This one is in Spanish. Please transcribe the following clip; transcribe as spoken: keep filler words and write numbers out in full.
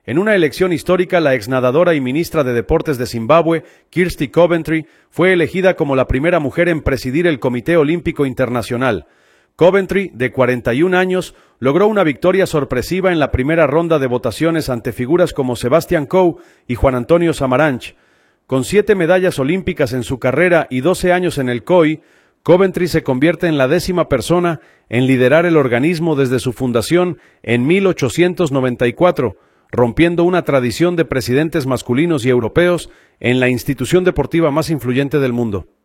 En una elección histórica, la exnadadora y ministra de Deportes de Zimbabue, Kirsty Coventry, fue elegida como la primera mujer en presidir el Comité Olímpico Internacional. Coventry, de cuarenta y un años, logró una victoria sorpresiva en la primera ronda de votaciones ante figuras como Sebastian Coe y Juan Antonio Samaranch. Con siete medallas olímpicas en su carrera y doce años en el C O I, Coventry se convierte en la décima persona en liderar el organismo desde su fundación en mil ochocientos noventa y cuatro, rompiendo una tradición de presidentes masculinos y europeos en la institución deportiva más influyente del mundo.